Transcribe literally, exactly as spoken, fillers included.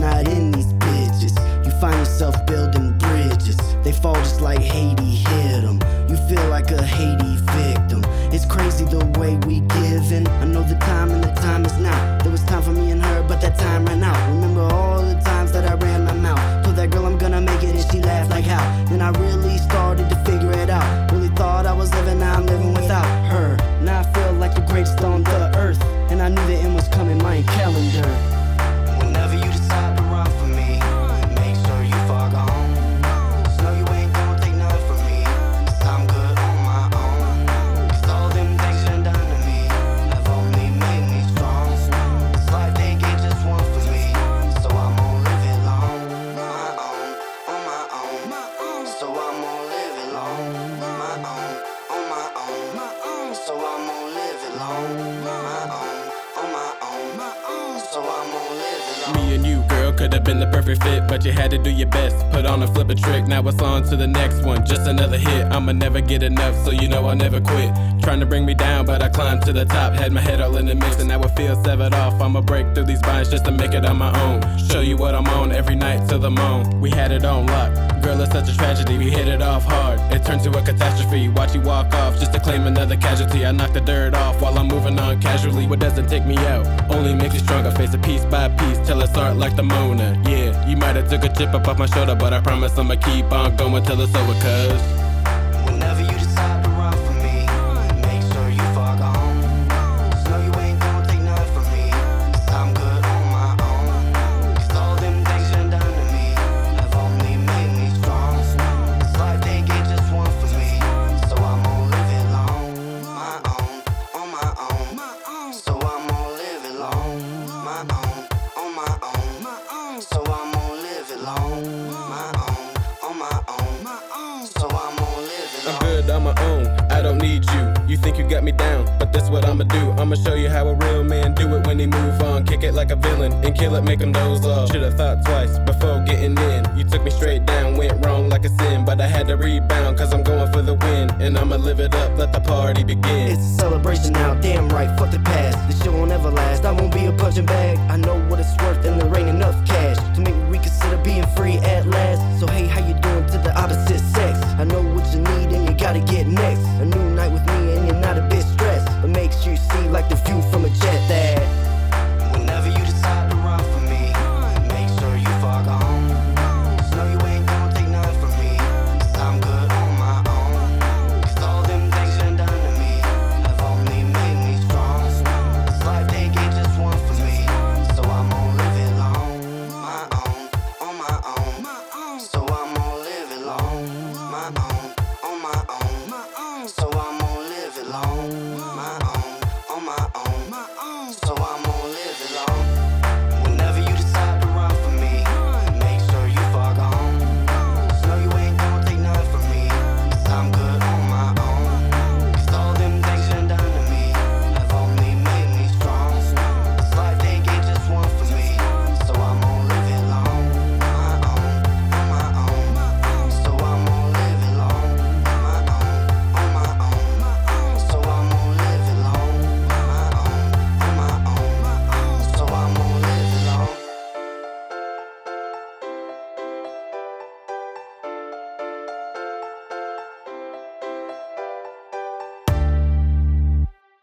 not in these bitches. You find yourself building bridges, they fall just like Haiti hit them. You feel like a Haiti victim. It's crazy the way we give in. I know the time and the time is now. There was time for me and her, but that time ran out. Remember all the times that I ran my mouth, told that girl I'm gonna make it and she laughed like how. Then I really started to figure it out. Really thought I was living, now I'm living without her. Now I feel like the greatest on the earth, and I knew the end was coming, my calendar. Whenever you decide to run from me, make sure you far gone. Just know you ain't gonna take nothing from me, 'cause I'm good on my own. 'Cause all them things you done done to me have only made me strong. This life they gave just one for me, so I'm gonna live it long. My own, on my own. So I'm gonna live it long. My own, on my own. So I'm gonna live it long. My own, on my own. So I'm gonna live it long. Me and you, girl, could have been the perfect fit, but you had to do your best. Put on a flip a trick, now it's on to the next one. Just another hit, I'ma never get enough, so you know I'll never quit. Trying to bring me down, but I climbed to the top. Had my head all in the mix, and now it feels severed off. I'ma break through these binds just to make it on my own. Show you what I'm on every night till the moan. We had it on lock. Girl, it's such a tragedy, we hit it off hard. It turned to a catastrophe, watch you walk off just to claim another casualty. I knock the dirt off while I'm moving on casually. What doesn't take me out only makes you stronger. Face it piece by piece till it's art like the Mona. Yeah, you might have took a chip up off my shoulder, but I promise I'ma keep on going till it's over, cuz whenever you decide to run from me, make sure you far gone. Just know you ain't gonna take nothing from me, 'cause I'm good on my own. 'Cause all them things you done done to me have only made me strong. This life they gave just one for me, so I'm gonna live it long. My own, on my own. So I'm gonna live it long. My own, on my own. So I'm gonna live it long. My own, on my own. So I'm gonna live it long. I'm good on my own, I don't need you. You think you got me down, but that's what I'ma do. I'ma show you how a real man do it when he move on. Kick it like a villain and kill it, make him doze off. Should've thought twice before getting in. You took me straight down, went wrong like a sin, but I had to rebound, cause I'm going for the win. And I'ma live it up, let the party begin. It's a celebration now, damn right, fuck the past. This shit won't ever last, I won't be a punching bag. I know what it's worth and there ain't enough cash to make me reconsider being free at last. So hey, how you doing to the opposite sex? I know what you need and you gotta get next.